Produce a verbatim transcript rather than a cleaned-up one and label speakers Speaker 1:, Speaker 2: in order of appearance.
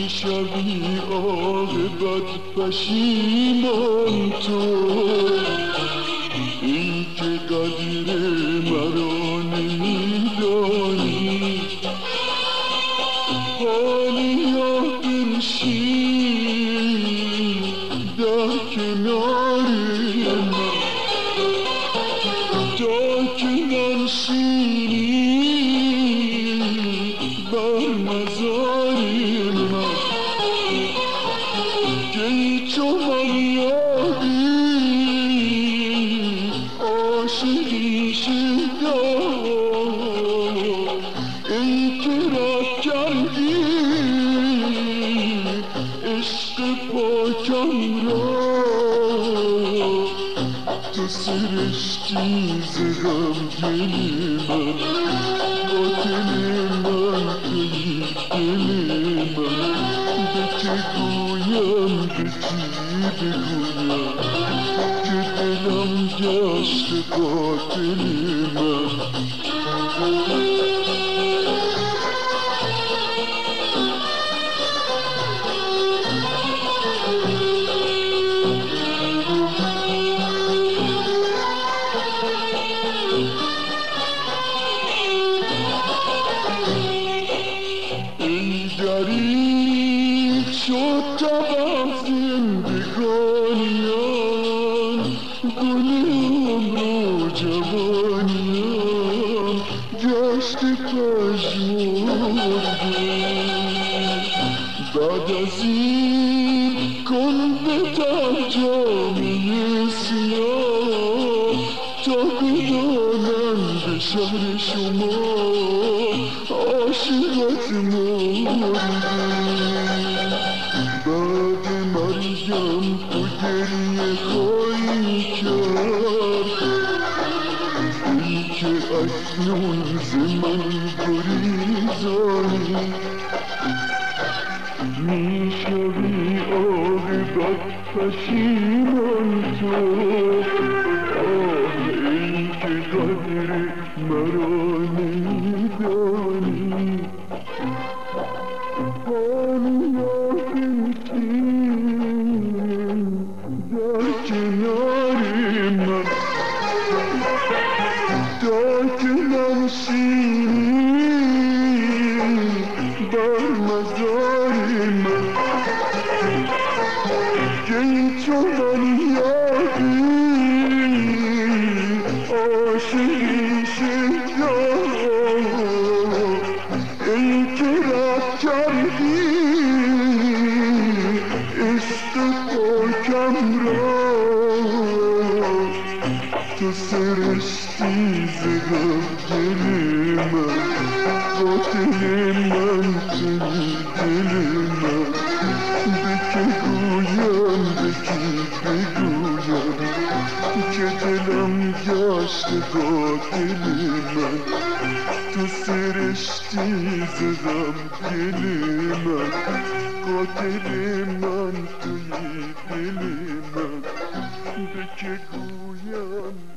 Speaker 1: میشوی عاقبت پشیمان تو، این که قدر مرا نمیدانی. حالی یا بنشین در کنار من، تا که ننشینی بر مزار من. کی چو فریادی عاشقی شیدا، ای که رد کردی عشق پاکم را. تو سرشتی ز غمگین من، قاتل من تویی دل من. به که گویم به کی بگویم که دلم گشت قاتل من. دریغ شد طبع زندگانیم، گل عمر و جوانیم گشت پژمرده. بعد از این کن بتن جامه سیاه، تا بدانند شهر شما عاشقت مرده. بعد مرگم تو گریه خواهی کرد، ای که اکنون ز من گریزانی. میشوی عاقبت پشیمان تو، آه ای که قدر مرا نمیدانی. حالی یا بنشین در کنار من، تا که ننشینی بر مزار من. کی چو فریادی عاشقی شیدا، ای که رد کردی عشق پاکم را. تو سرشتی ز غمگین من، قاتل من تویی دل من. به که گویم به کی بگویم که دلم گشت قاتل من. تو سرشتی ز غمگین من، قاتل من تویی دل من. به که گویم